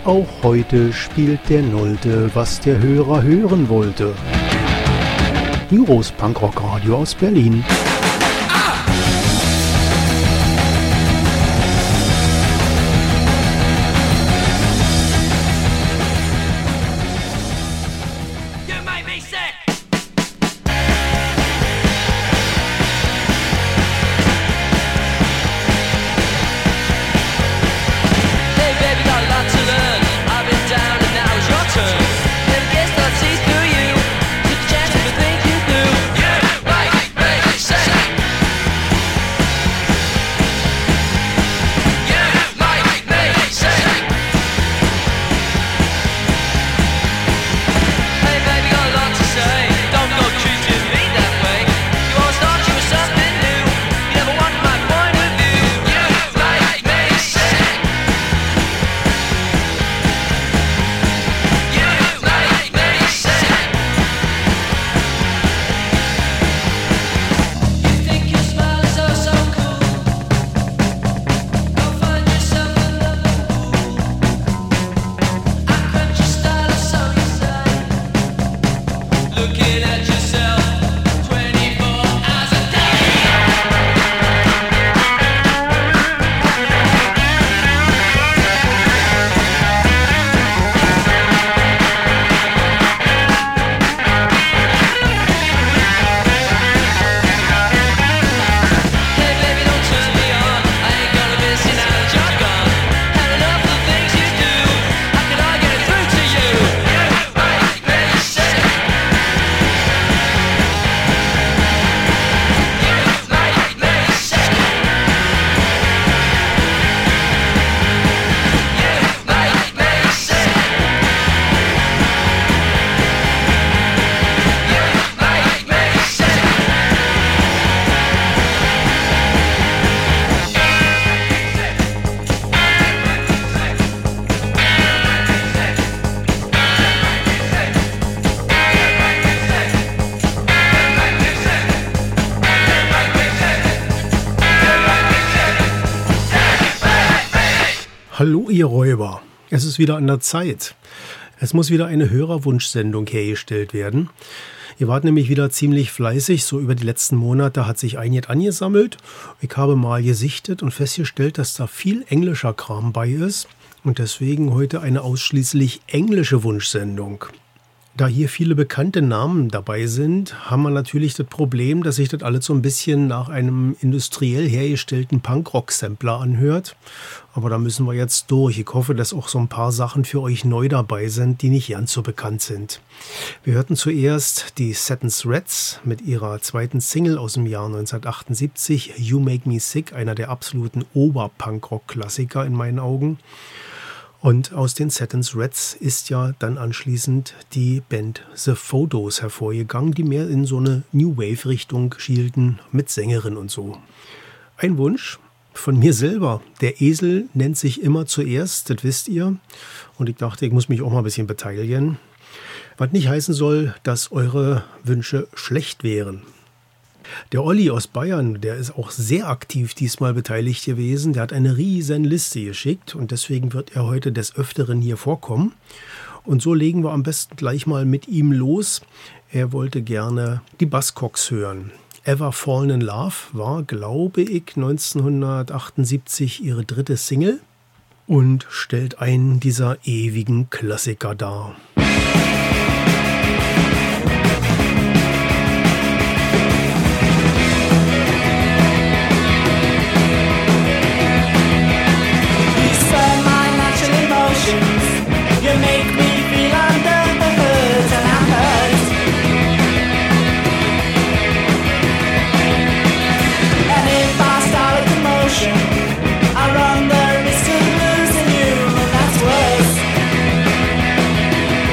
Auch heute spielt der Nullte, was der Hörer hören wollte. Heroes Punkrock Radio aus Berlin. Hallo ihr Räuber, es ist wieder an der Zeit. Es muss wieder eine Hörerwunschsendung hergestellt werden. Ihr wart nämlich wieder ziemlich fleißig, so über die letzten Monate hat sich einiges angesammelt. Ich habe mal gesichtet und festgestellt, dass da viel englischer Kram bei ist und deswegen heute eine ausschließlich englische Wunschsendung. Da hier viele bekannte Namen dabei sind, haben wir natürlich das Problem, dass sich das alles so ein bisschen nach einem industriell hergestellten Punkrock-Sampler anhört. Aber da müssen wir jetzt durch. Ich hoffe, dass auch so ein paar Sachen für euch neu dabei sind, die nicht ganz so bekannt sind. Wir hörten zuerst die Satin Threads mit ihrer zweiten Single aus dem Jahr 1978, You Make Me Sick, einer der absoluten Ober-Punkrock-Klassiker in meinen Augen. Und aus den Satin Threads ist ja dann anschließend die Band The Photos hervorgegangen, die mehr in so eine New Wave-Richtung schielten, mit Sängerin und so. Ein Wunsch von mir selber. Der Esel nennt sich immer zuerst, das wisst ihr. Und ich dachte, ich muss mich auch mal ein bisschen beteiligen. Was nicht heißen soll, dass eure Wünsche schlecht wären. Der Olli aus Bayern, der ist auch sehr aktiv diesmal beteiligt gewesen. Der hat eine riesen Liste geschickt und deswegen wird er heute des Öfteren hier vorkommen. Und so legen wir am besten gleich mal mit ihm los. Er wollte gerne die Buzzcocks hören. Ever Fallen in Love war, glaube ich, 1978 ihre dritte Single und stellt einen dieser ewigen Klassiker dar. You make me feel under the hood and I'm hurt. And if I start a commotion, I run the risk of losing you, and that's worse.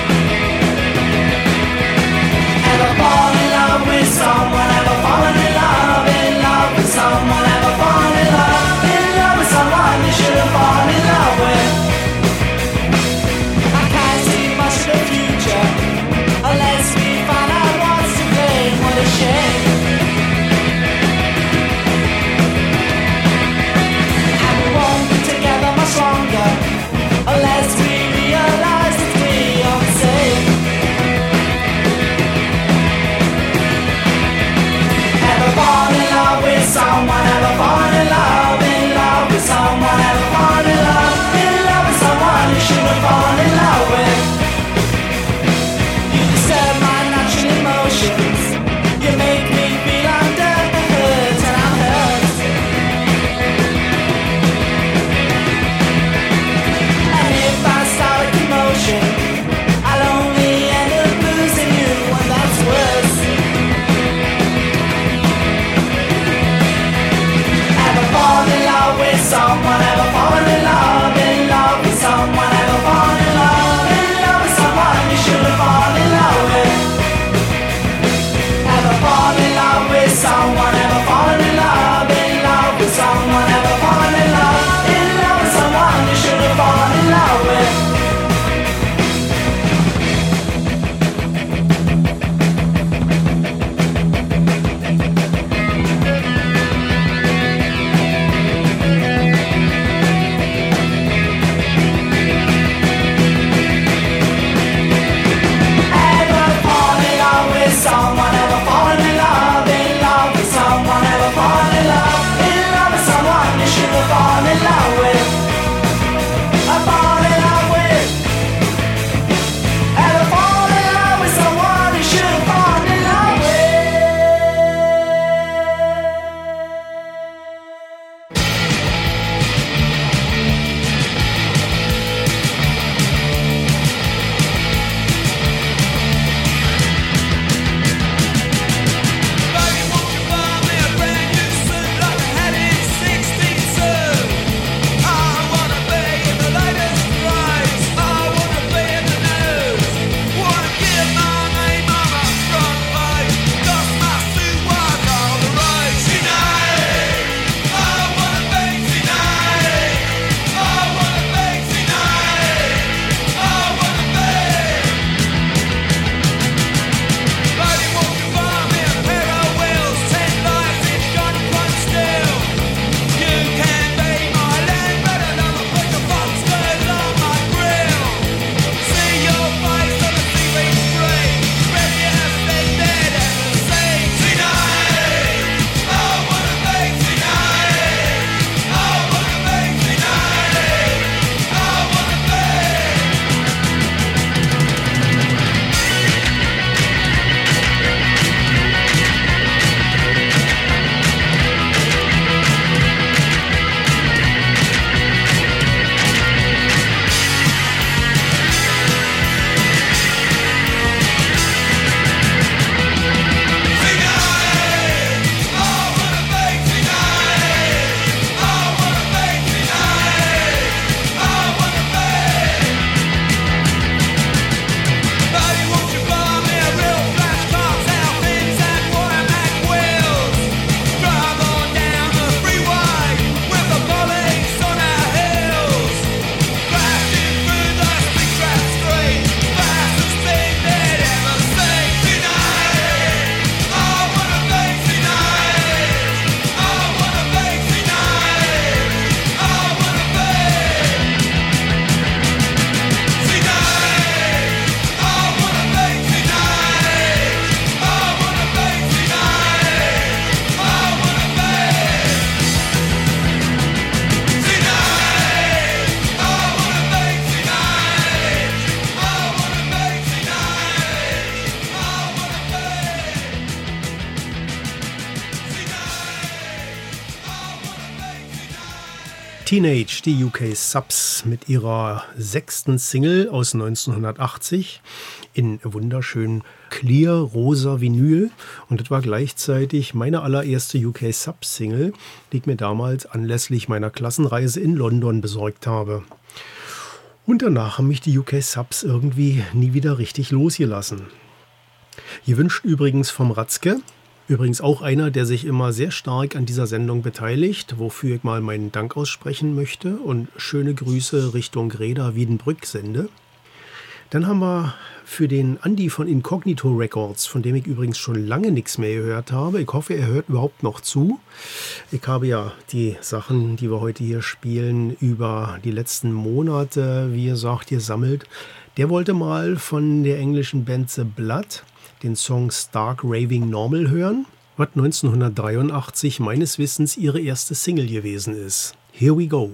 Teenage, die UK Subs mit ihrer 6. Single aus 1980 in wunderschön clear rosa Vinyl. Und das war gleichzeitig meine allererste UK Subs Single, die ich mir damals anlässlich meiner Klassenreise in London besorgt habe. Und danach haben mich die UK Subs irgendwie nie wieder richtig losgelassen. Gewünscht übrigens vom Ratzke. Übrigens auch einer, der sich immer sehr stark an dieser Sendung beteiligt, wofür ich mal meinen Dank aussprechen möchte und schöne Grüße Richtung Reda Wiedenbrück sende. Dann haben wir für den Andi von Incognito Records, von dem ich übrigens schon lange nichts mehr gehört habe. Ich hoffe, er hört überhaupt noch zu. Ich habe ja die Sachen, die wir heute hier spielen, über die letzten Monate, wie gesagt, gesammelt. Der wollte mal von der englischen Band The Blood den Song Stark Raving Normal hören, was 1983 meines Wissens ihre erste Single gewesen ist. Here we go.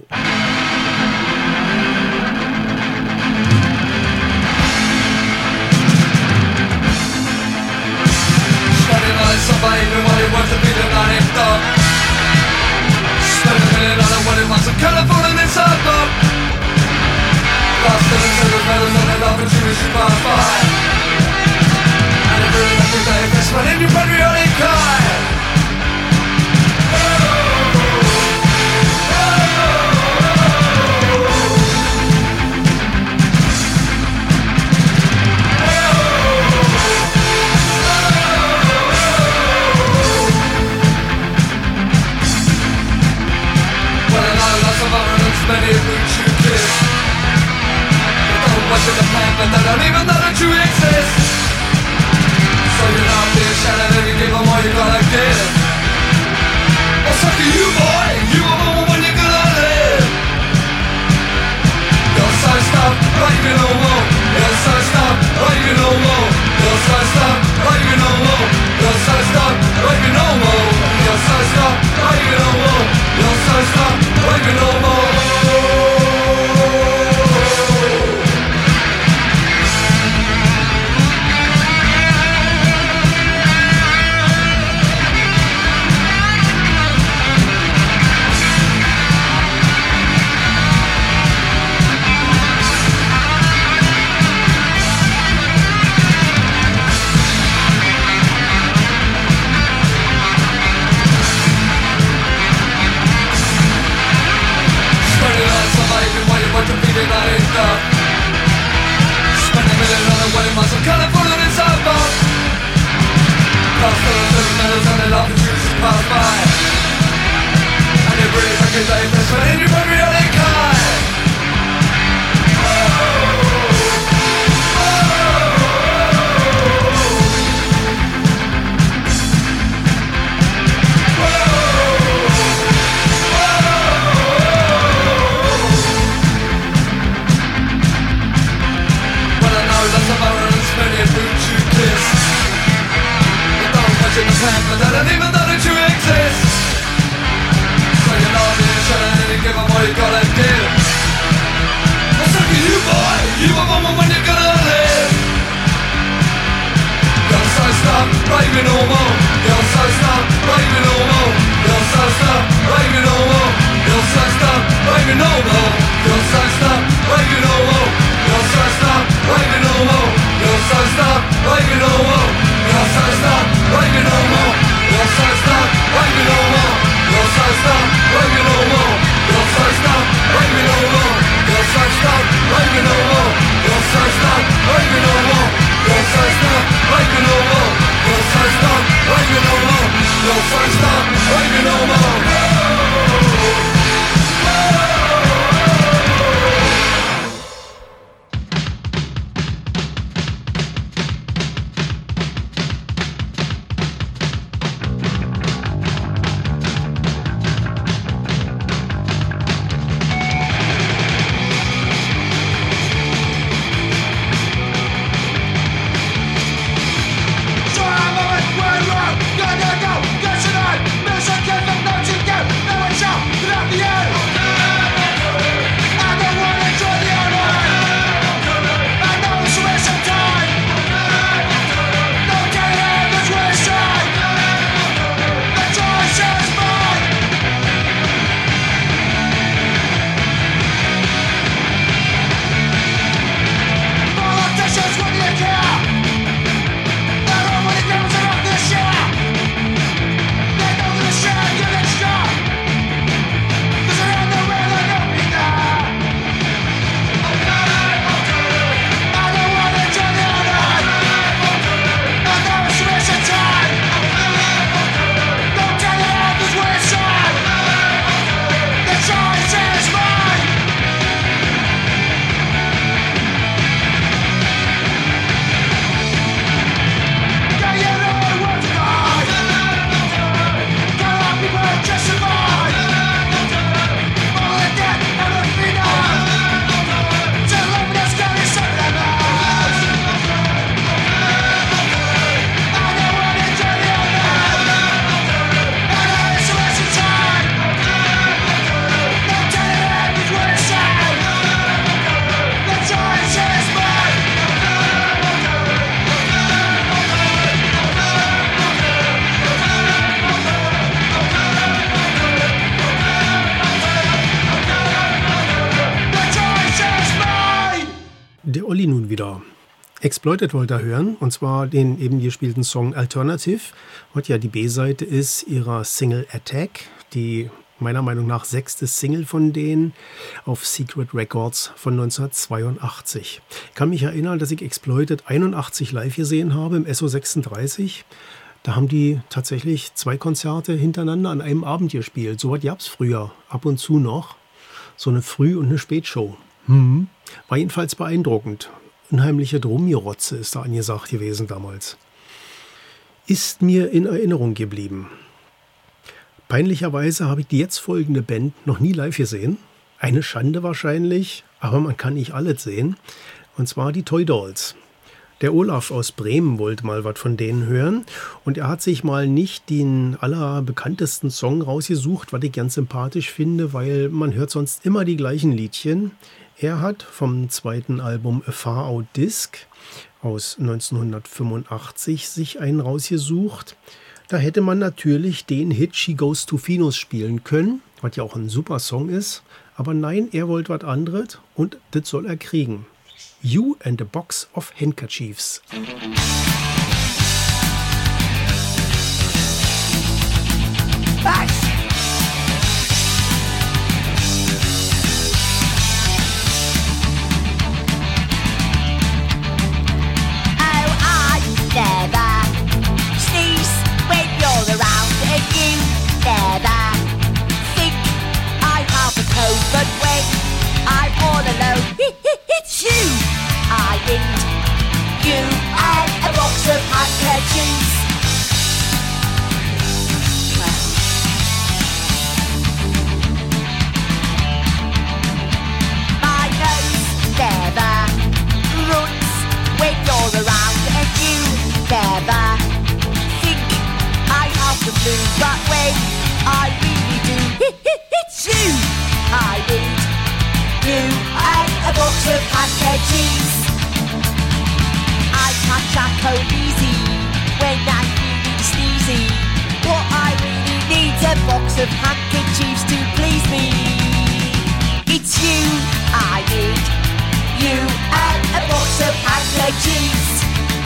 In your patriotic kind. Well, I know lots of violence, many of which you kiss. But don't watch the plan, but they don't even know that you exist. So you're not being shattered and you give them all you gotta give. Well, suck you, boy, you are the one you're gonna live. You're so stuffed, like you no more. You're so stuffed, like you no more. You're so stuffed, like you no more. You're so stuffed, like you no more. You're so stuffed, like you no more. You're so stuffed, like you no more. Spend a million on a wedding months, I'm kinda full of this outbound. Past the medals and the love that you should pass by. And you breathe like a day, best friend in your patriotic kind. Many of which you kiss. But don't touch in the pan, but I don't even know nun wieder. Exploited wollt ihr hören, und zwar den eben gespielten Song Alternative, was ja die B-Seite ist ihrer Single Attack, die meiner Meinung nach 6. Single von denen auf Secret Records von 1982. Ich kann mich erinnern, dass ich Exploited 81 live gesehen habe im SO36. Da haben die tatsächlich 2 Konzerte hintereinander an einem Abend gespielt. So was gab es früher, ab und zu noch. So eine Früh- und eine Spätshow. War jedenfalls beeindruckend. Unheimliche Drumgerotze ist da angesagt gewesen damals. Ist mir in Erinnerung geblieben. Peinlicherweise habe ich die jetzt folgende Band noch nie live gesehen. Eine Schande wahrscheinlich, aber man kann nicht alles sehen. Und zwar die Toy Dolls. Der Olaf aus Bremen wollte mal was von denen hören und er hat sich mal nicht den allerbekanntesten Song rausgesucht, was ich ganz sympathisch finde, weil man hört sonst immer die gleichen Liedchen. Er hat vom 2. Album A Far Out Disc aus 1985 sich einen rausgesucht. Da hätte man natürlich den Hit She Goes to Finos spielen können, was ja auch ein super Song ist. Aber nein, er wollte was anderes und das soll er kriegen. You and a Box of Handkerchiefs. Back! Never sneeze when you're around, and you never think I have a cold, but when I'm all alone, it's you I need. You and a box of handkerchiefs. My nose never runs when you're around, and you never think I have the flu, but when I really do, it's you I need. You and a box of handkerchiefs. I catch a cold easy when I'm feeling sneezy. What I really need's a box of handkerchiefs to please me. It's you I need. You and a box of handkerchiefs.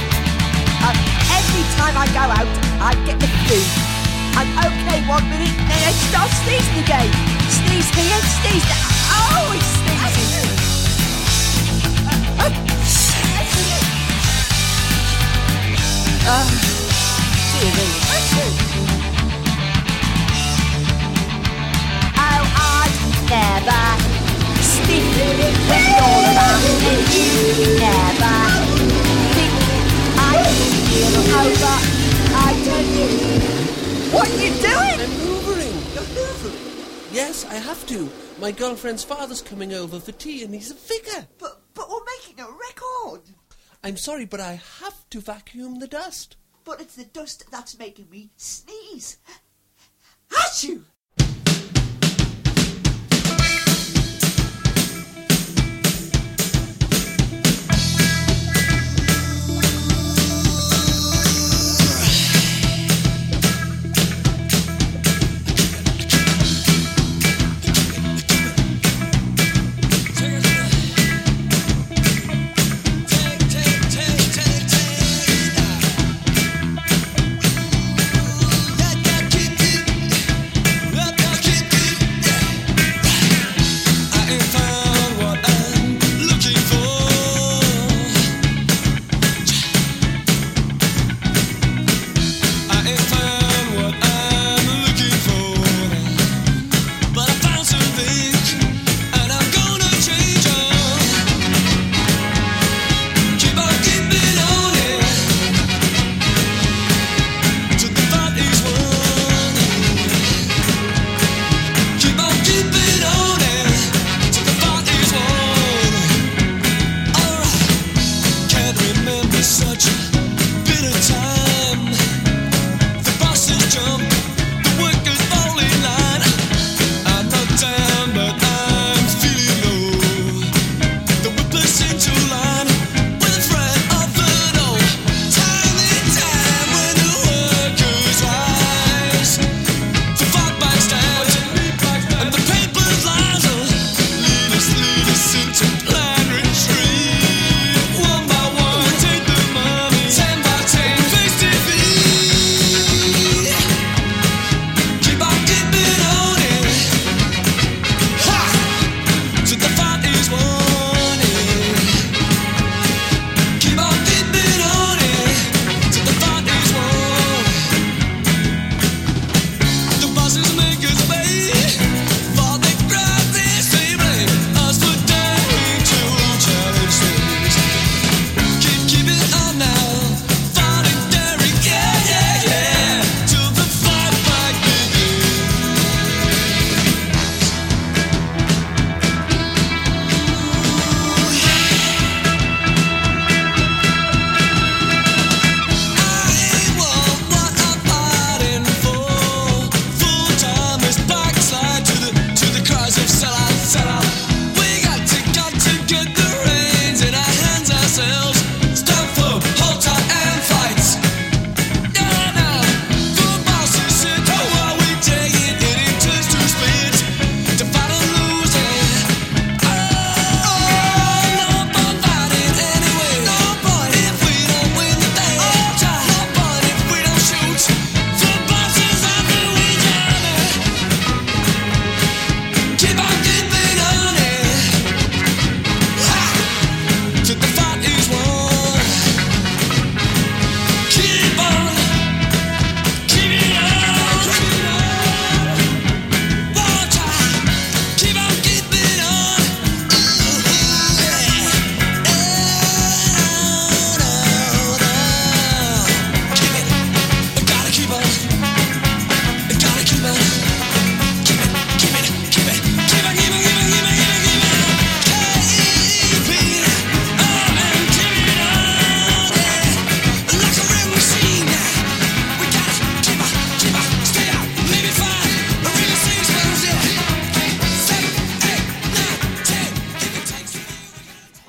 Every time I go out, I get the flu. I'm okay 1 minute, then I start sneezing again. Sneeze here, sneeze there. Oh, it's sneezing. Dear me. Oh, I'd never sneeze when you're around, and you never think over, I tell you. What are you doing? I'm hoovering. You're hoovering? Yes, I have to. My girlfriend's father's coming over for tea and he's a figure. But we're making a record. I'm sorry, but I have to vacuum the dust. But it's the dust that's making me sneeze. Achoo!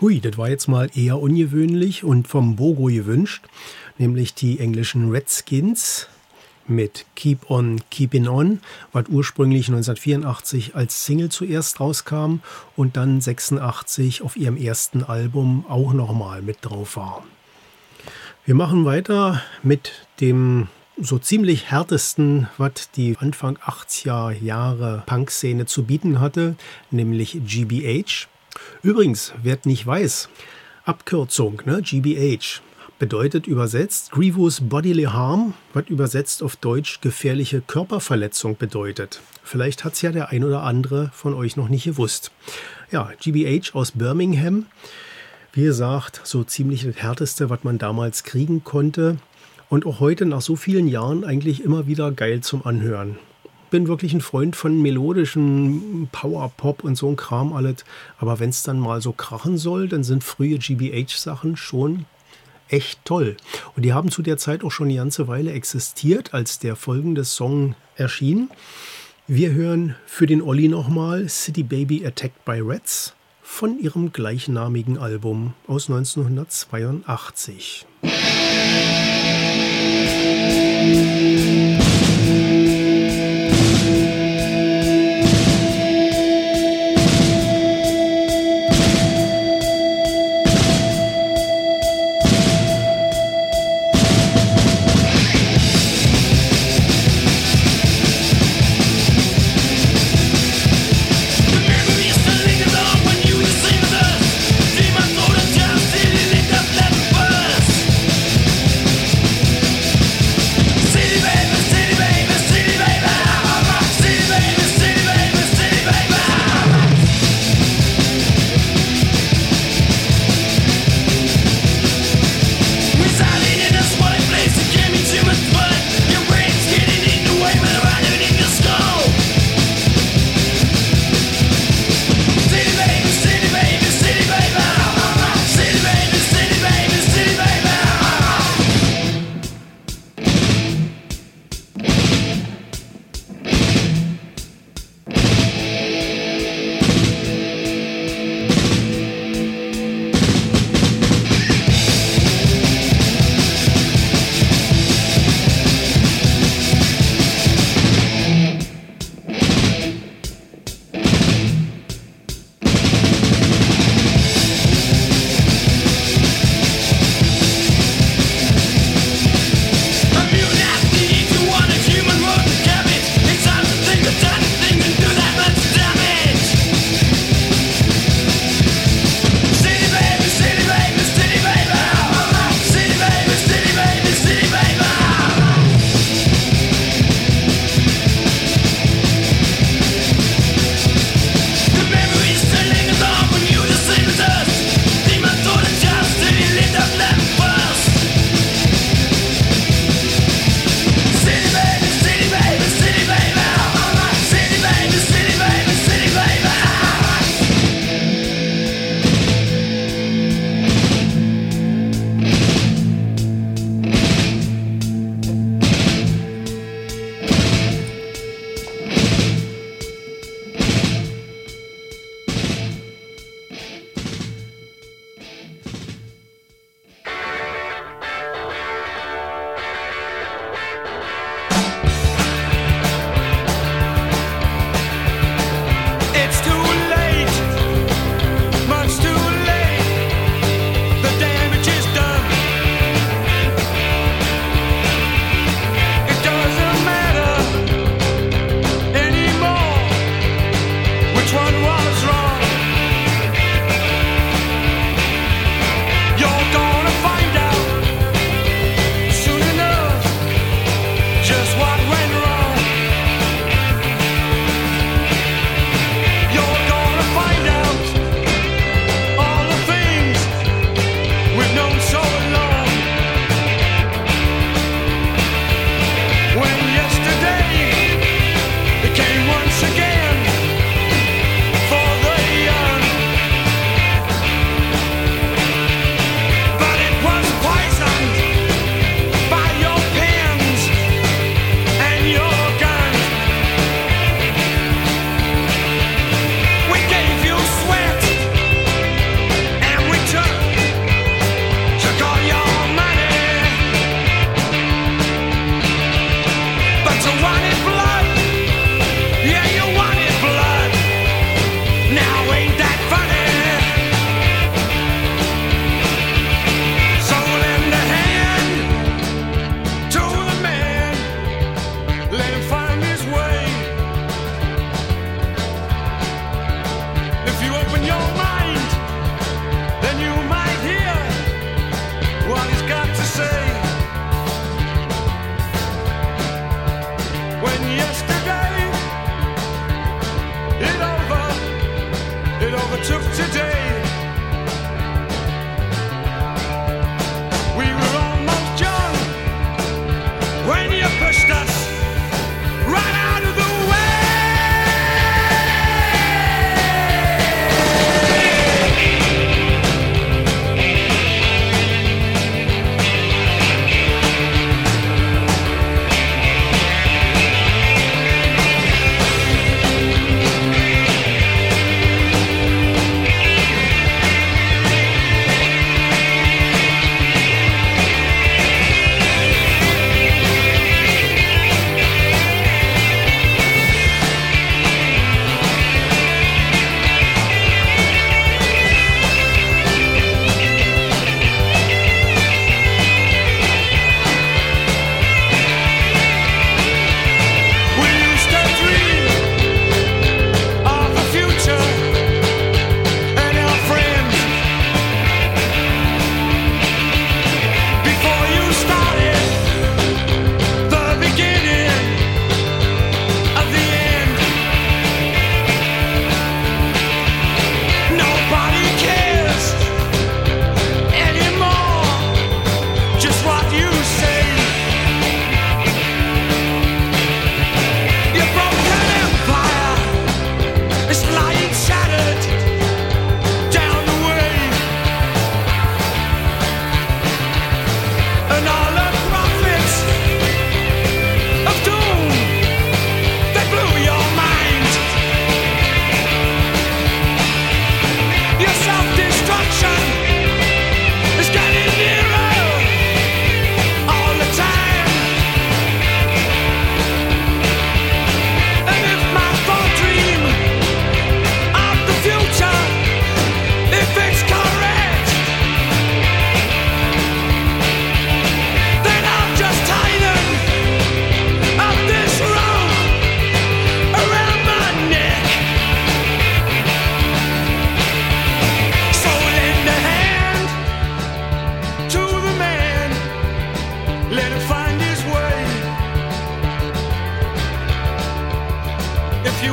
Hui, das war jetzt mal eher ungewöhnlich und vom Bogo gewünscht, nämlich die englischen Redskins mit Keep On Keepin' On, was ursprünglich 1984 als Single zuerst rauskam und dann 86 auf ihrem ersten Album auch nochmal mit drauf war. Wir machen weiter mit dem so ziemlich härtesten, was die Anfang 80er Jahre Punk-Szene zu bieten hatte, nämlich GBH. Übrigens, wer nicht weiß, Abkürzung, ne, GBH, bedeutet übersetzt Grievous Bodily Harm, was übersetzt auf Deutsch gefährliche Körperverletzung bedeutet. Vielleicht hat es ja der ein oder andere von euch noch nicht gewusst. Ja, GBH aus Birmingham, wie gesagt, so ziemlich das Härteste, was man damals kriegen konnte. Und auch heute nach so vielen Jahren eigentlich immer wieder geil zum Anhören. Bin wirklich ein Freund von melodischen Power-Pop und so ein Kram alles. Aber wenn es dann mal so krachen soll, dann sind frühe GBH-Sachen schon echt toll. Und die haben zu der Zeit auch schon eine ganze Weile existiert, als der folgende Song erschien. Wir hören für den Olli nochmal City Baby Attacked by Rats von ihrem gleichnamigen Album aus 1982. Demons throw the chance, city lit up, let burst.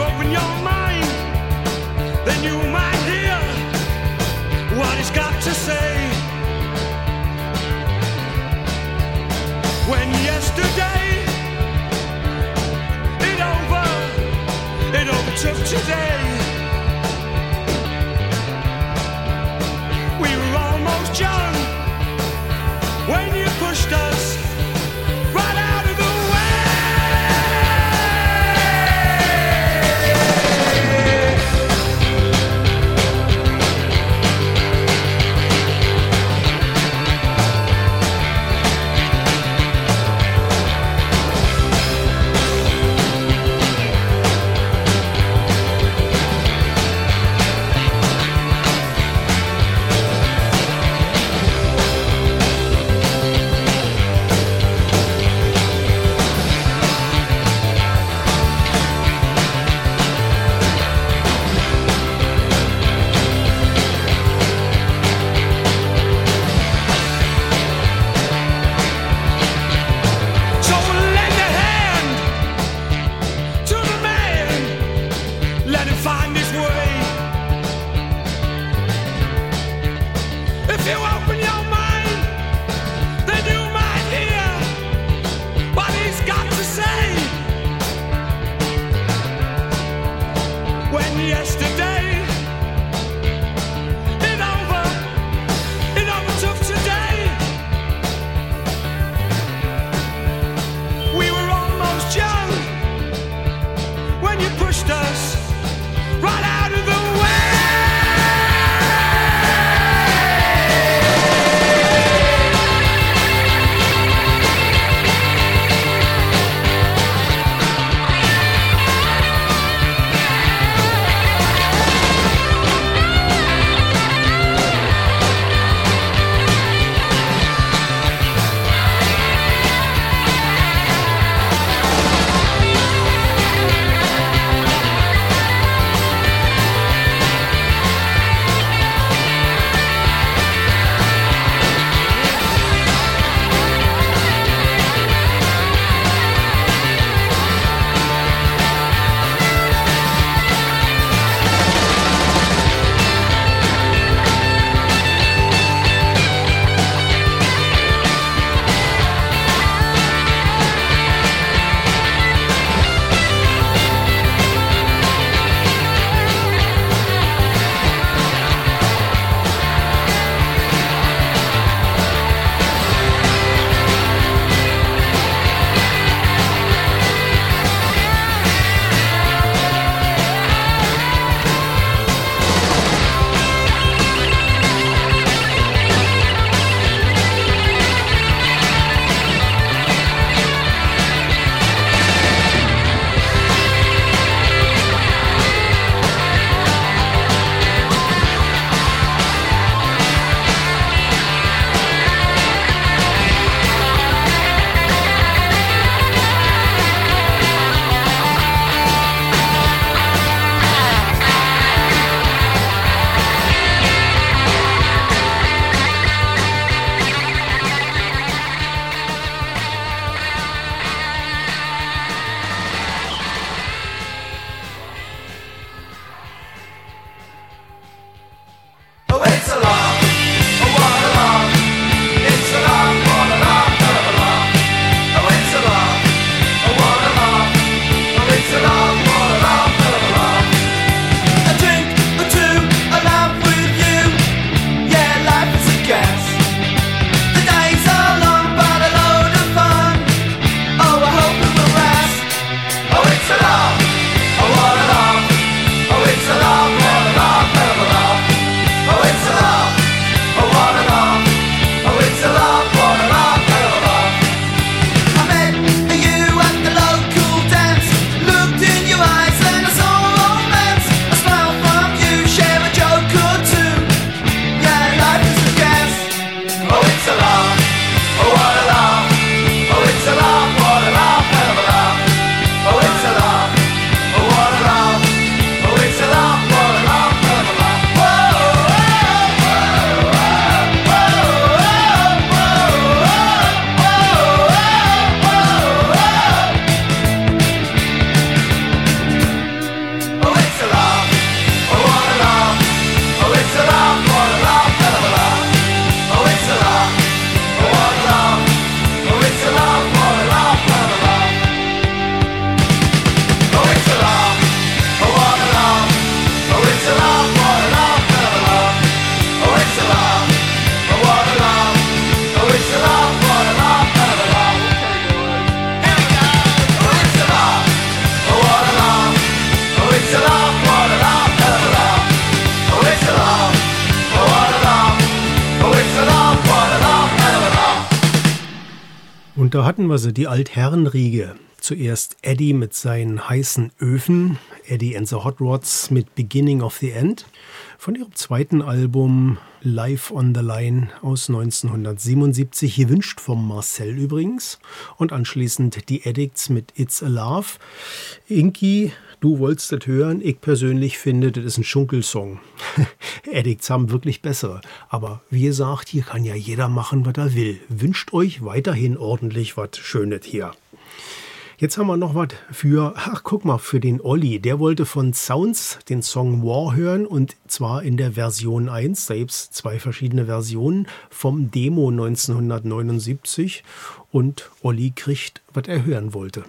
open your mind, then you might hear what he's got to say. When yesterday it overtook today. We were almost young when you pushed us right out of the way. Und da hatten wir sie, die Altherrenriege. Zuerst Eddie mit seinen heißen Öfen, Eddie and the Hot Rods mit Beginning of the End. Von ihrem zweiten Album Live on the Line aus 1977, gewünscht vom Marcel übrigens. Und anschließend die Addicts mit It's a Love. Inki, du wolltest das hören. Ich persönlich finde, das ist ein Schunkelsong. Addicts haben wirklich bessere. Aber wie gesagt, hier kann ja jeder machen, was er will. Wünscht euch weiterhin ordentlich was Schönes hier. Jetzt haben wir noch was für den Olli. Der wollte von Sounds den Song War hören und zwar in der Version 1. Da gibt es 2 verschiedene Versionen vom Demo 1979 und Olli kriegt, was er hören wollte.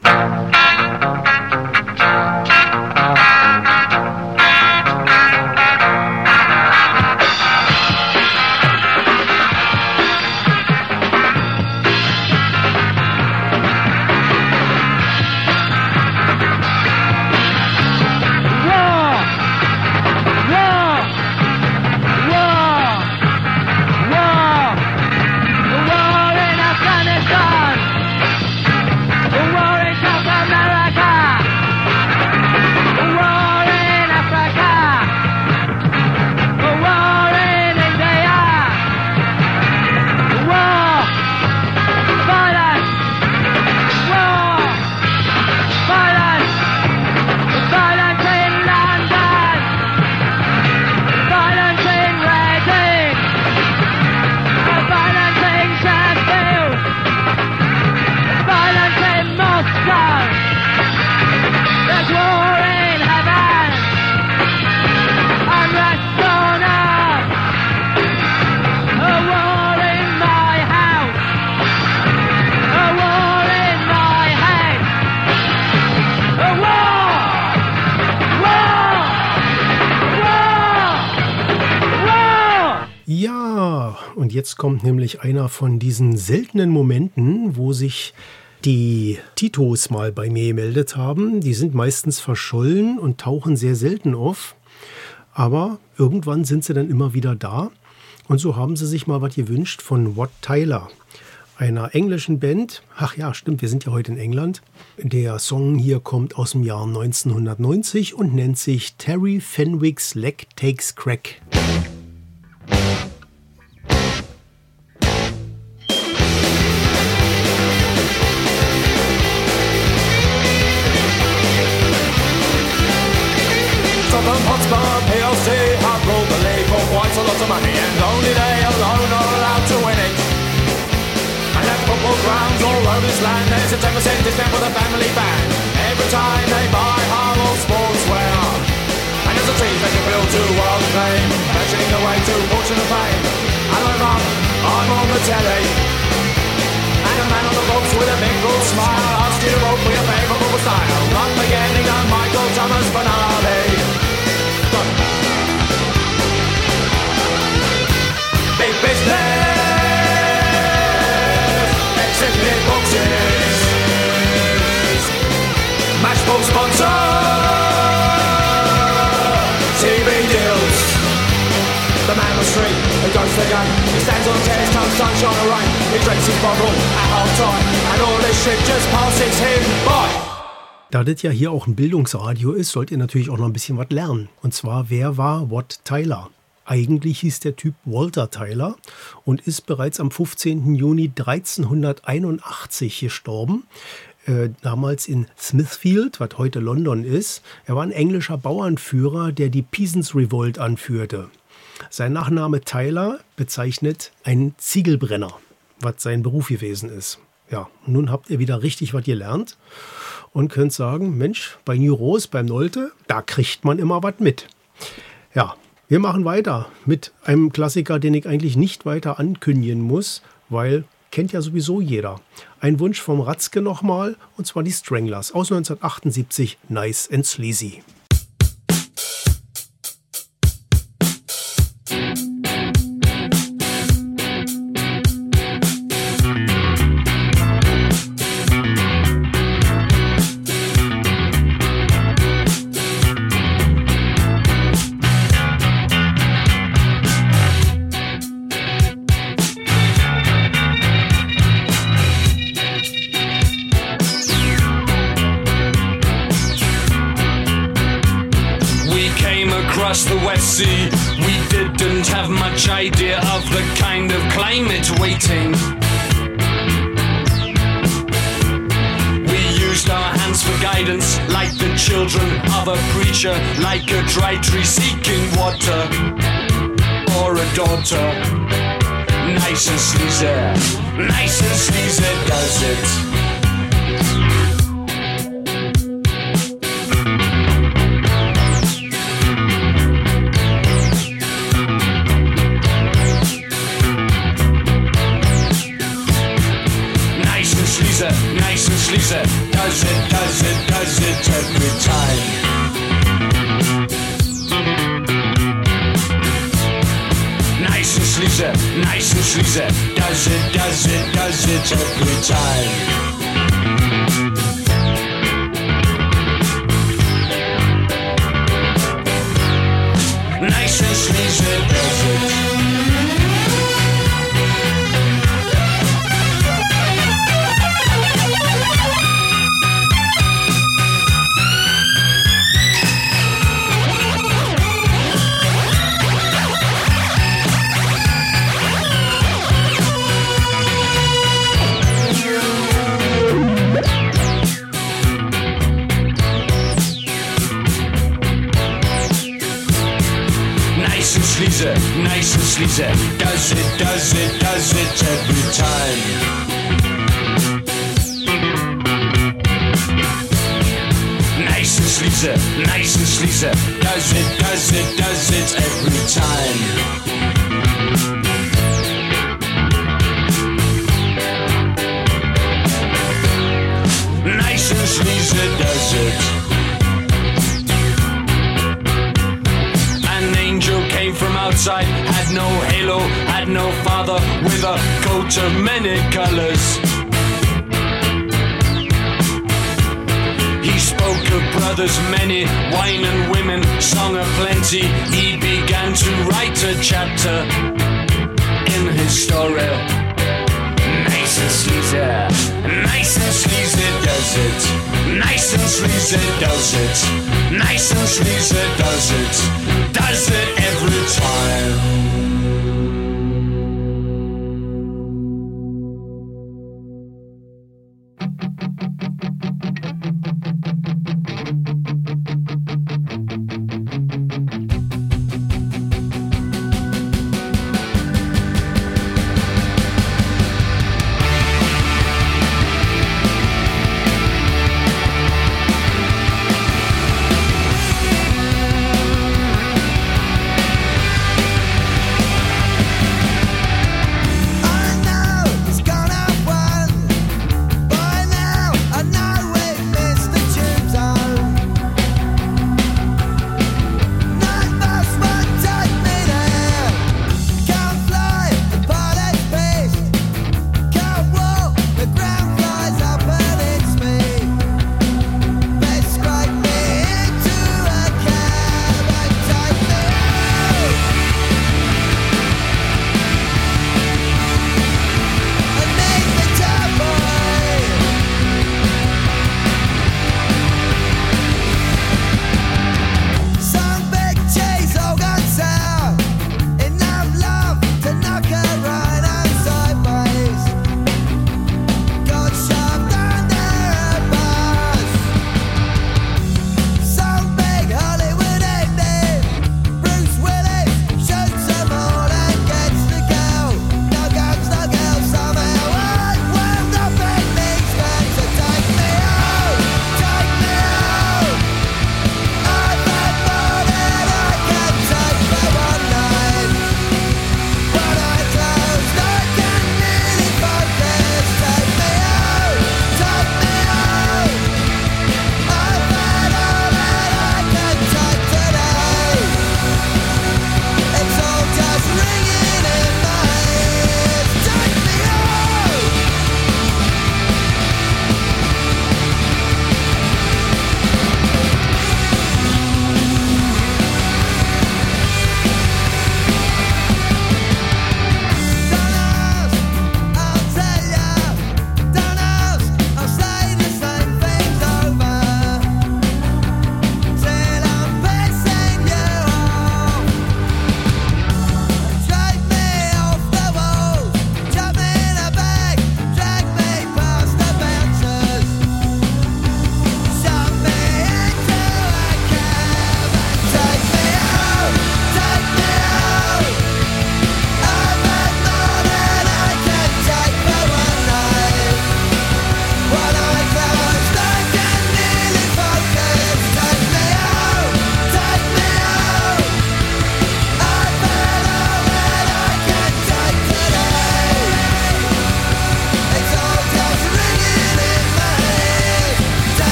Und jetzt kommt nämlich einer von diesen seltenen Momenten, wo sich die Titos mal bei mir gemeldet haben. Die sind meistens verschollen und tauchen sehr selten auf. Aber irgendwann sind sie dann immer wieder da. Und so haben sie sich mal was gewünscht von Wat Tyler, einer englischen Band. Ach ja, stimmt, wir sind ja heute in England. Der Song hier kommt aus dem Jahr 1990 und nennt sich Terry Fenwick's Leg Takes Crack. Southern Hotspur PLC have ruled the league for quite a lot of money, and only they alone are allowed to win it. And at football grounds all over this land, there's a 10% discount for the family band every time they buy Harlow sportswear. And there's a team that can build to world fame, fashioning the way to fortune and fame. Hello Mum, I'm on the telly, and a man on the ropes with a big broad smile asks you to vote for your favourite football style. Not forgetting that Michael Thomas Bernardi. Big business, executive boxes, matchball sponsor, TV deals. The man on the street who goes to the game, he stands on 10 tons, sunshine or rain. He drinks his bottle at half time, and all this shit just passes him by. Da das ja hier auch ein Bildungsradio ist, sollt ihr natürlich auch noch ein bisschen was lernen. Und zwar, wer war Wat Tyler? Eigentlich hieß der Typ Walter Tyler und ist bereits am 15. Juni 1381 gestorben. Damals in Smithfield, was heute London ist. Er war ein englischer Bauernführer, der die Peasants Revolt anführte. Sein Nachname Tyler bezeichnet einen Ziegelbrenner, was sein Beruf gewesen ist. Ja, und nun habt ihr wieder richtig was gelernt und könnt sagen, Mensch, bei New Rose, beim Nolte, da kriegt man immer was mit. Ja, wir machen weiter mit einem Klassiker, den ich eigentlich nicht weiter ankündigen muss, weil kennt ja sowieso jeder. Ein Wunsch vom Ratzke nochmal, und zwar die Stranglers aus 1978, Nice and Sleazy. across the West Sea. We didn't have much idea of the kind of climate waiting. We used our hands for guidance, like the children of a preacher, like a dry tree seeking water, or a daughter. Nice and sleazy, nice and sleazy does it. Nice and sleazy, does it every time. Nice and sleazy, does it every time. Nice and sleazy, does it. Nice and sleazy, does it every time. Nice and sleazy, does it every time. Nice and sleazy, does it. From outside, had no halo, had no father, with a coat of many colors. He spoke of brothers many, wine and women, song of plenty. He began to write a chapter in his story. Nice and sleazy, does it. Nice and sleazy, does it. Nice and sleazy, does it every time.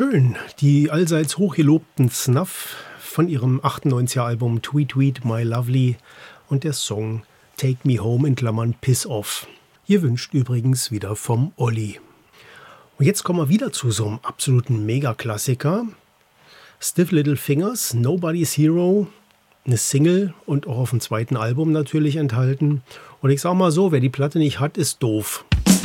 schön. Die allseits hochgelobten Snuff von ihrem 98er Album Tweet Tweet My Lovely und der Song Take Me Home in Klammern Piss Off. Gewünscht übrigens wieder vom Olli. Und jetzt kommen wir wieder zu so einem absoluten Mega-Klassiker. Stiff Little Fingers, Nobody's Hero, eine Single und auch auf dem zweiten Album natürlich enthalten. Und ich sag mal so, wer die Platte nicht hat, ist doof.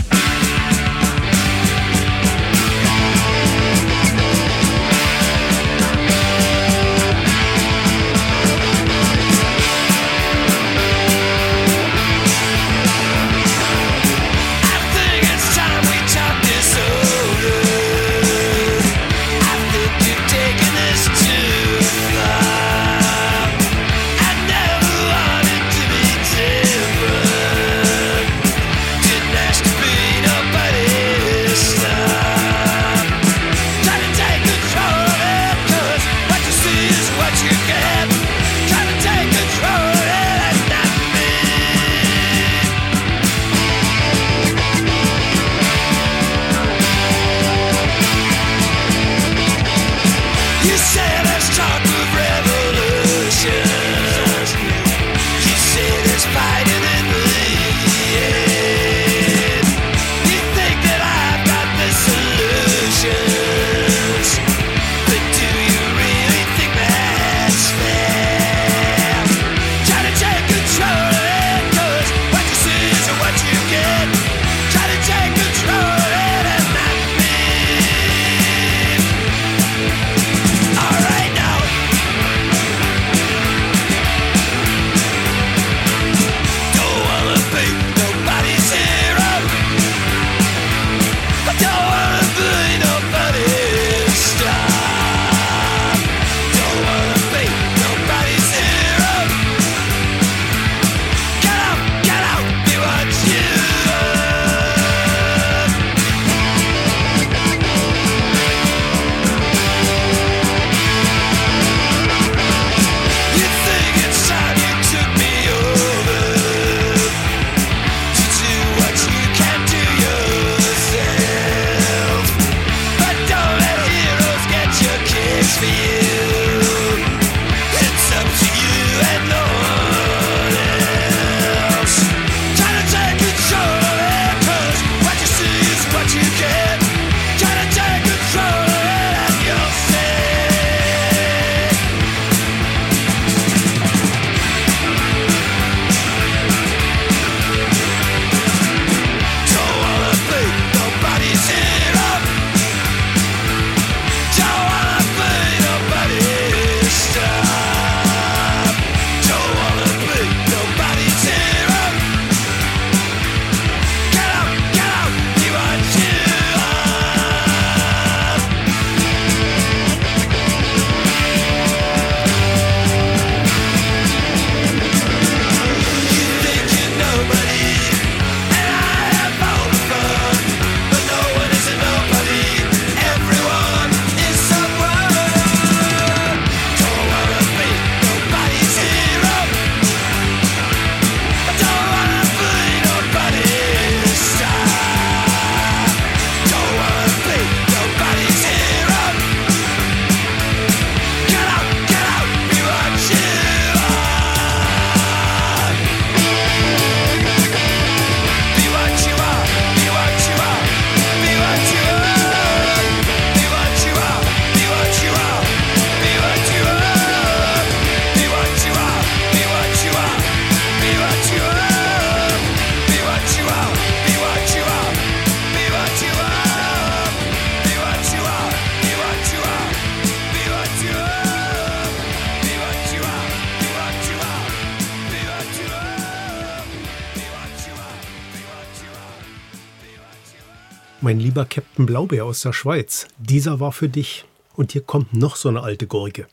Mein lieber Captain Blaubeer aus der Schweiz, dieser war für dich. Und hier kommt noch so eine alte Gurke.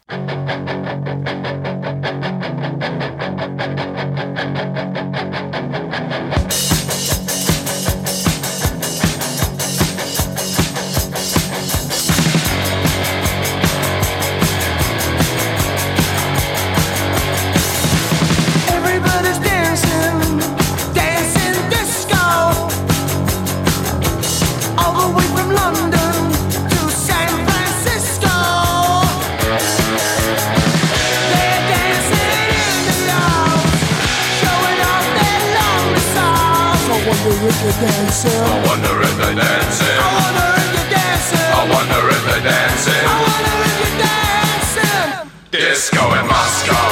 All the way from London to San Francisco. if you're dancing. I wonder if they're dancing. I wonder if you're dancing. I wonder if they're dancing. I wonder if you're dancing. Disco in Moscow.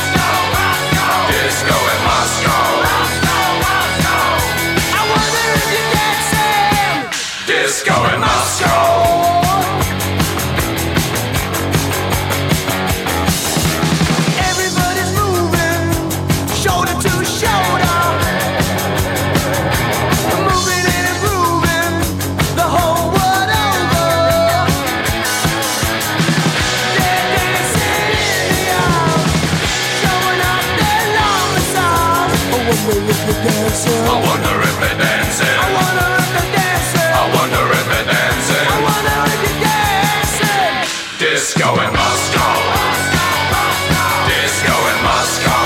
Disco in Moscow. I wonder if you're dancing. Disco in Moscow. Everybody's moving, shoulder to shoulder, moving and grooving the whole world over. They're dancing in the arms, showing off their long songs. I wonder if you're dancing. I wonder if they're dancing. I wonder if they're dancing. I wonder if they're dancing. I wonder if you're dancing. Disco in Moscow. Disco in Moscow.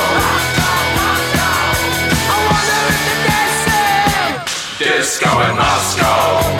I wonder if they're dancing. Disco in Moscow.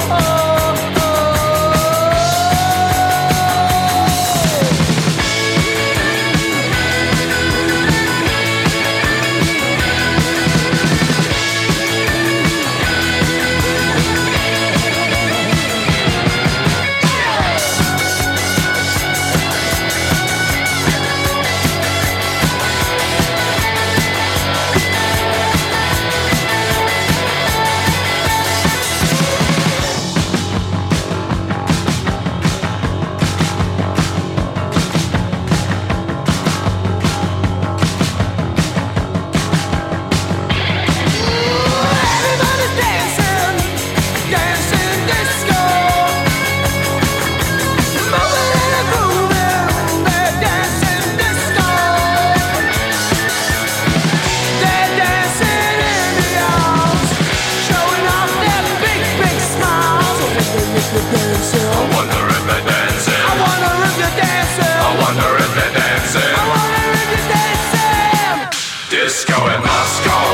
Everybody's dancing, dancing disco, moving and grooving. They're dancing disco. They're dancing in the arms, showing off their big, big smiles. I wonder if you're dancing. I wonder if they're dancing. I wonder if you're dancing. I wonder if they're dancing. I wonder if you're dancing. Disco in Moscow.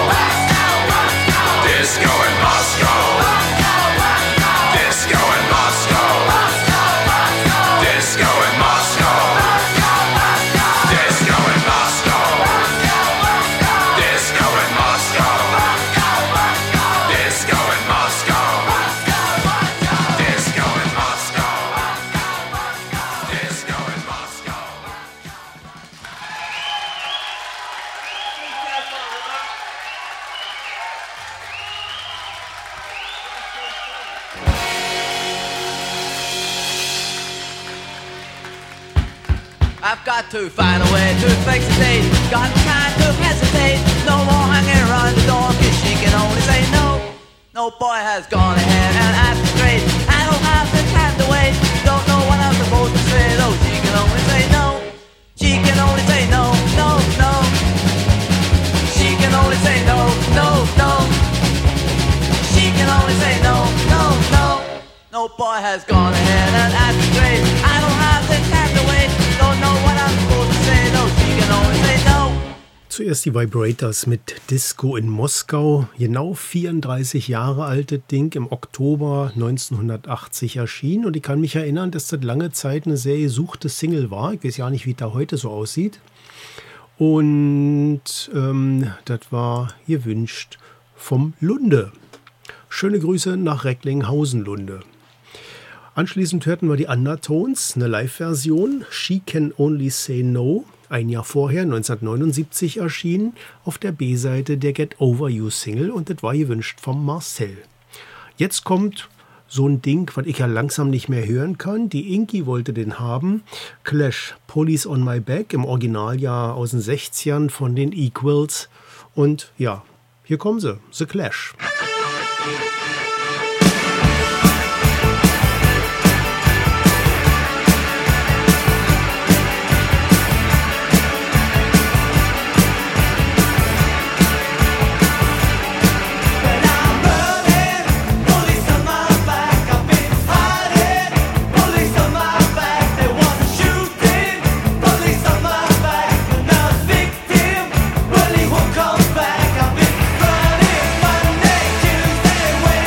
Disco in Moscow. Disco in Moscow. Disco in Moscow. Disco in Moscow. Disco in Moscow. Disco in Moscow. Disco in Moscow. Disco in Moscow. I've got to find a way to fix the date. Got time to hesitate. No more hanging around the door, 'cause she can only say no. No boy has gone ahead and asked me straight. I don't have the time to wait. Don't know what I'm supposed to say. No, she can only say no. She can only say no, no, no. She can only say no, no, no. She can only say no, no, no. No boy has gone ahead and asked me straight. I don't have the time to wait. Don't know what I'm supposed to say. No, she can only say no. Zuerst die Vibrators mit Disco in Moskau. Genau 34 Jahre alte Ding, im Oktober 1980 erschienen. Und ich kann mich erinnern, dass das lange Zeit eine sehr gesuchte Single war. Ich weiß ja nicht, wie das heute so aussieht. Und das war gewünscht vom Lunde. Schöne Grüße nach Recklinghausen-Lunde. Anschließend hörten wir die Undertones, eine Live-Version, She Can Only Say No, ein Jahr vorher, 1979 erschienen, auf der B-Seite der Get Over You Single, und das war gewünscht vom Marcel. Jetzt kommt so ein Ding, was ich ja langsam nicht mehr hören kann. Die Inky wollte den haben. Clash, Police on My Back, im Originaljahr aus den 60ern von den Equals. Und ja, hier kommen sie, The Clash. Monday, Tuesday,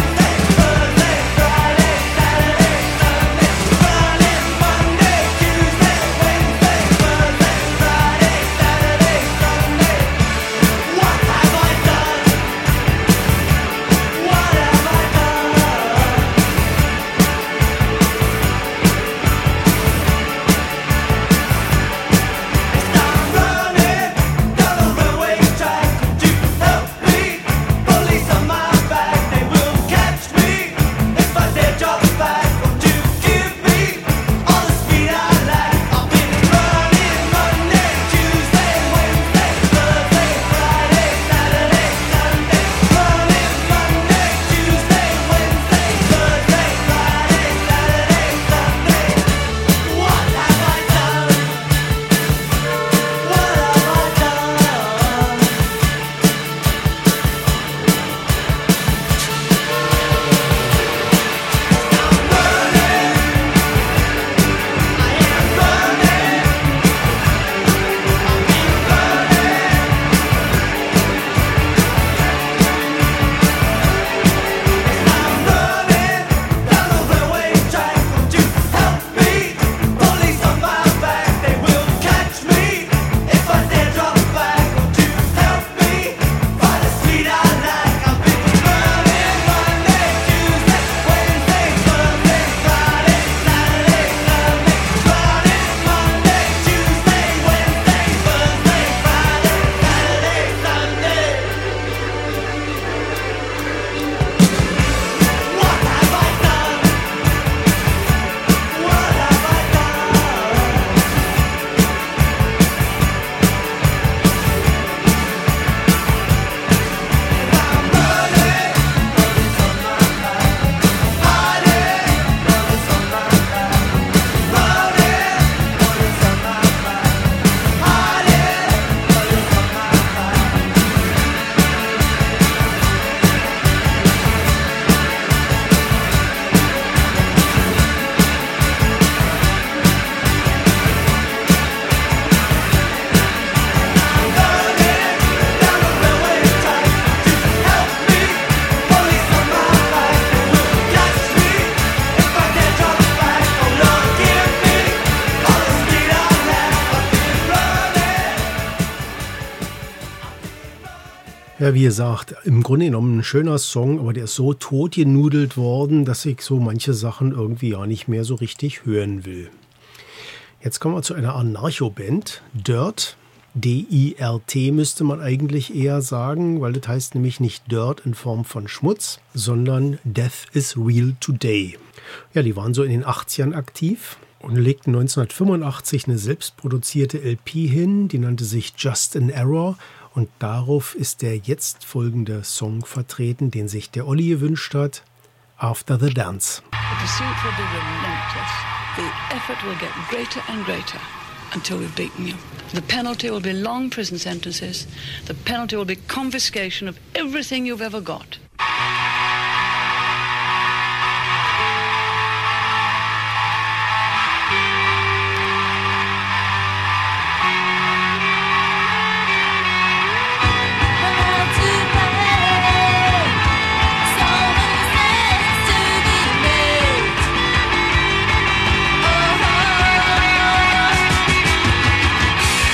Ja, wie gesagt, im Grunde genommen ein schöner Song, aber der ist so totgenudelt worden, dass ich so manche Sachen irgendwie ja nicht mehr so richtig hören will. Jetzt kommen wir zu einer Anarcho-Band, Dirt. D-I-R-T müsste man eigentlich eher sagen, weil das heißt nämlich nicht Dirt in Form von Schmutz, sondern Death is Real Today. Ja, die waren so in den 80ern aktiv und legten 1985 eine selbstproduzierte LP hin, die nannte sich Just an Error und darauf ist der jetzt folgende Song vertreten, den sich der Olli gewünscht hat, After the Dance. The pursuit will be relentless. The effort will get greater and greater until we've beaten you. The penalty will be long prison sentences. The penalty will be confiscation of everything you've ever got.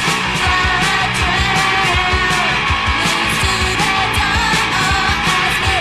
As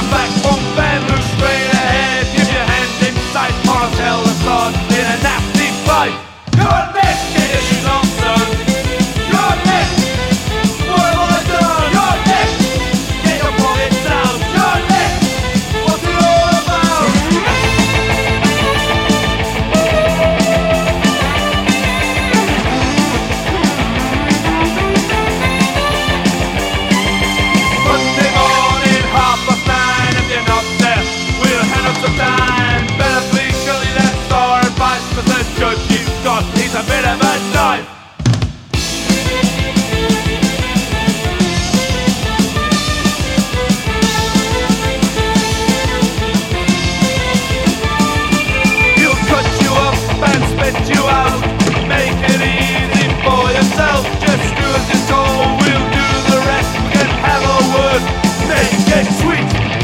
back, punk band, move straight ahead. Give your hand inside, or tell the sword in a nasty fight. You're next, get your shoes on, son. You're next. What have I done? You're next. Get your pockets down. You're next. What's it all about? Monday morning, 9:30. If you're not there, we'll hand up some time. Better please surely that's our advice, 'cause the judge you've got, he's a bit of a knife. He'll cut you up and spit you out. Make it easy for yourself. Just do as you're told, we'll do the rest. We can have a word, make it sweet.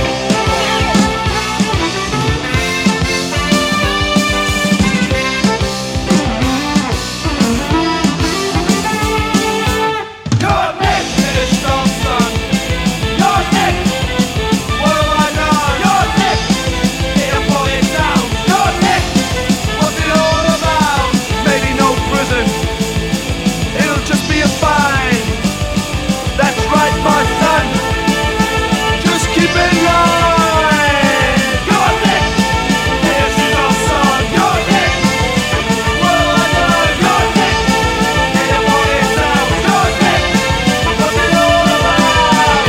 You're next, Mr. Thompson. You're next. What have I done? You're next. Get your pockets down. You're next. What's it all about? Maybe no prison. It'll just be a fine. That's right, my son. Just keep in line. You're next. Get your shoes off, son. You're next. What have I done? You're next. Get your pockets down. You're next. What's it all about?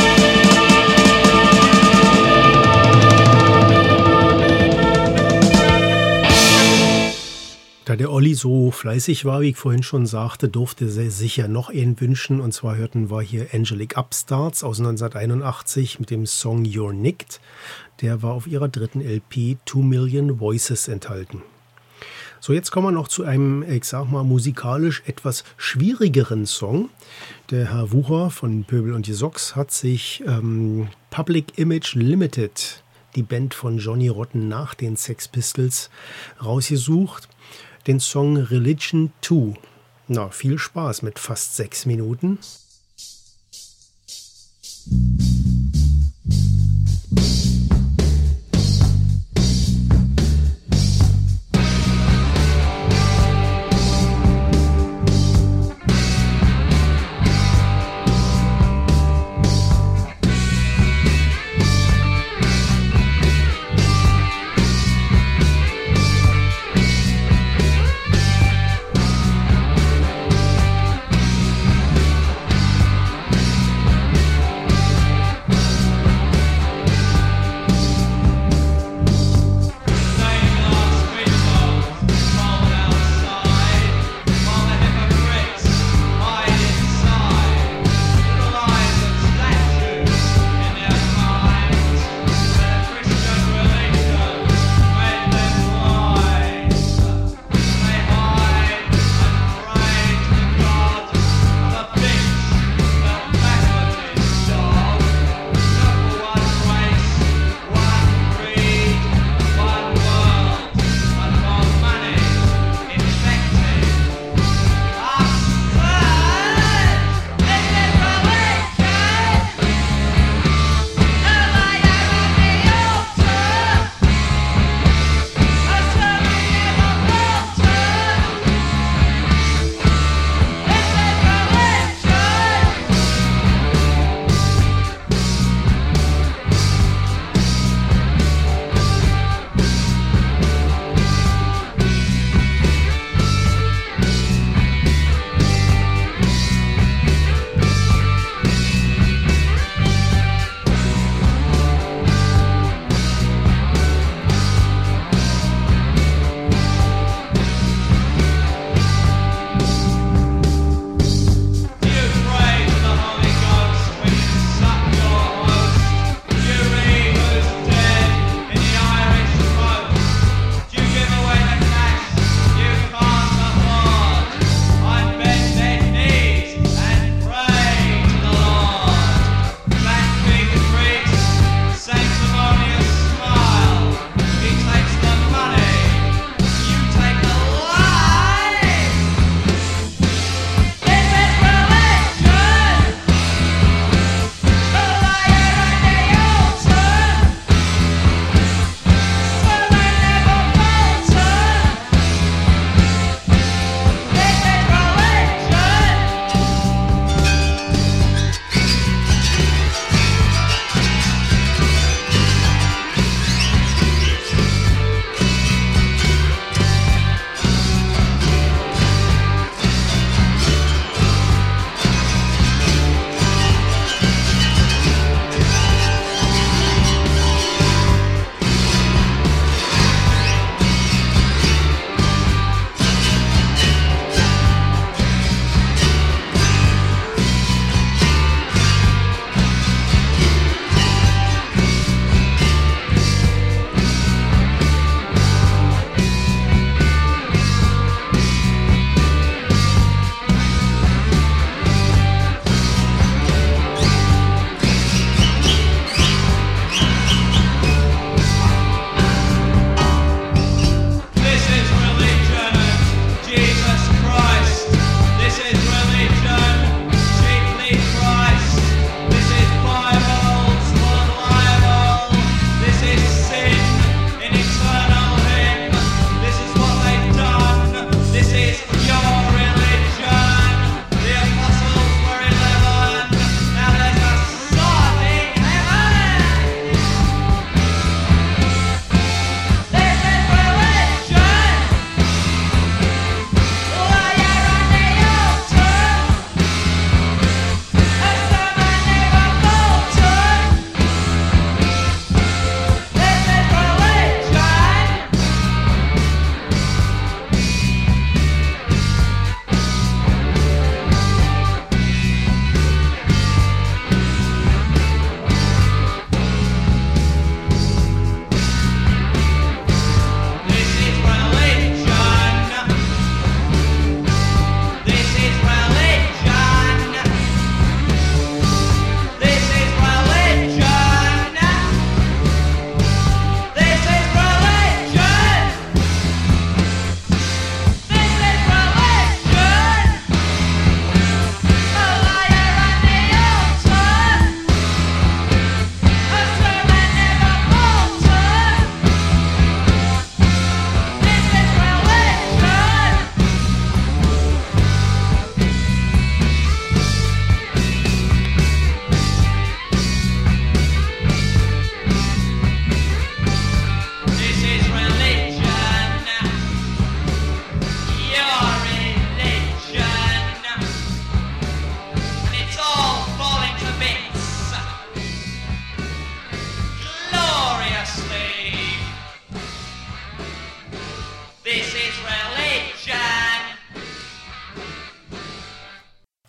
Da der Olli so fleißig war, wie ich vorhin schon sagte, durfte er sich ja noch einen wünschen. Und zwar hörten wir hier Angelic Upstarts aus 1981 mit dem Song You're Nicked. Der war auf ihrer dritten LP 2 Million Voices enthalten. So, jetzt kommen wir noch zu einem, ich sag mal, musikalisch etwas schwierigeren Song. Der Herr Wucher von Pöbel und die Socks hat sich Public Image Limited, die Band von Johnny Rotten nach den Sex Pistols, rausgesucht. Den Song Religion 2. Na, viel Spaß mit fast 6 Minuten.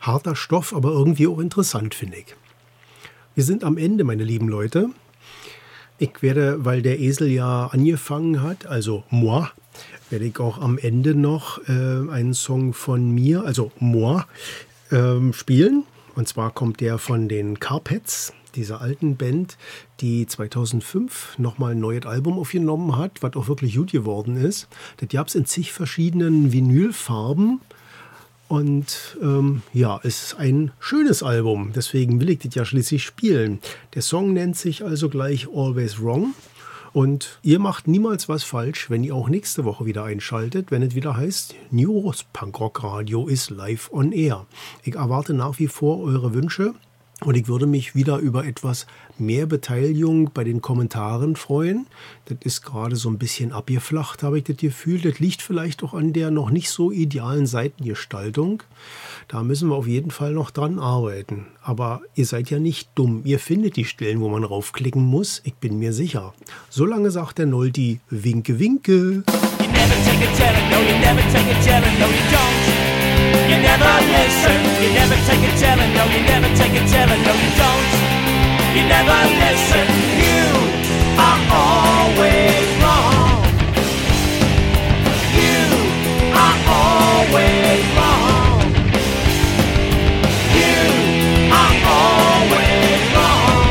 Harter Stoff, aber irgendwie auch interessant, finde ich. Wir sind am Ende, meine lieben Leute. Ich werde, weil der Esel ja angefangen hat, also moi, werde ich auch am Ende noch einen Song von mir, also moi, spielen. Und zwar kommt der von den Carpets, dieser alten Band, die 2005 nochmal ein neues Album aufgenommen hat, was auch wirklich gut geworden ist. Das gab es in zig verschiedenen Vinylfarben. Und ja, es ist ein schönes Album, deswegen will ich das ja schließlich spielen. Der Song nennt sich also gleich Always Wrong. Und ihr macht niemals was falsch, wenn ihr auch nächste Woche wieder einschaltet, wenn es wieder heißt, New Punkrock Radio ist live on air. Ich erwarte nach wie vor eure Wünsche. Und ich würde mich wieder über etwas mehr Beteiligung bei den Kommentaren freuen. Das ist gerade so ein bisschen abgeflacht, habe ich das Gefühl. Das liegt vielleicht auch an der noch nicht so idealen Seitengestaltung. Da müssen wir auf jeden Fall noch dran arbeiten. Aber ihr seid ja nicht dumm. Ihr findet die Stellen, wo man raufklicken muss. Ich bin mir sicher. Solange sagt der Noldi Winke, Winke. You never take a challenge, no, you never take a challenge, no, you don't. You never listen, you never take a challenge, no, you never take a challenge, no, you don't. You never listen, you are always wrong. You are always wrong. You are always wrong.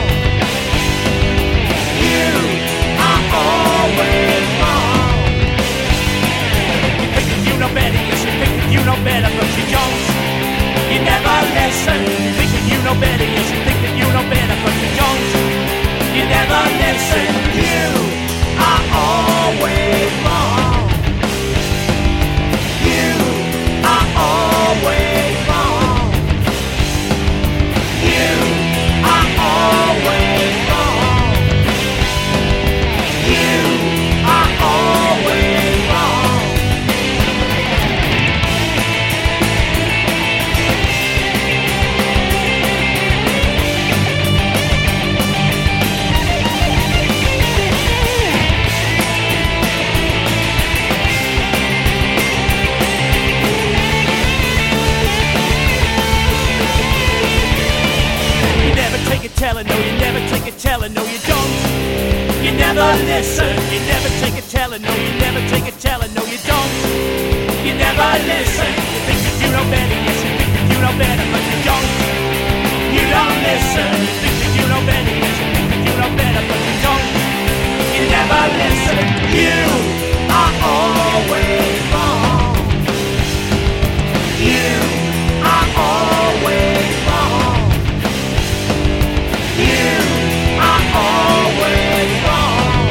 You are always wrong. You think that you know better, yes, you think that you know better, but you don't. You never listen. You think that you know better, yes, you think that you know better, but you don't. You never listen. You are always wrong. You are always wrong. You are always wrong. You are always wrong. Telling, no, you never take a telling, no, you don't. You never listen, you never take a telling, no, you never take a telling, no, you don't. You never listen. You think that you know better, yes, you think that you know better, but you don't. You don't listen. You think that you know better, yes, you think that you know better, but you don't. You never listen. You are always wrong. You are always wrong. You are always wrong.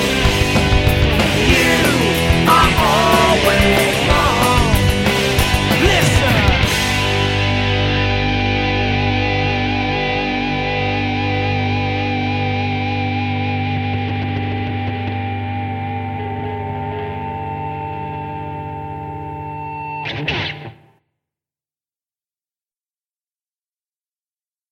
You are always wrong. Listen. Okay.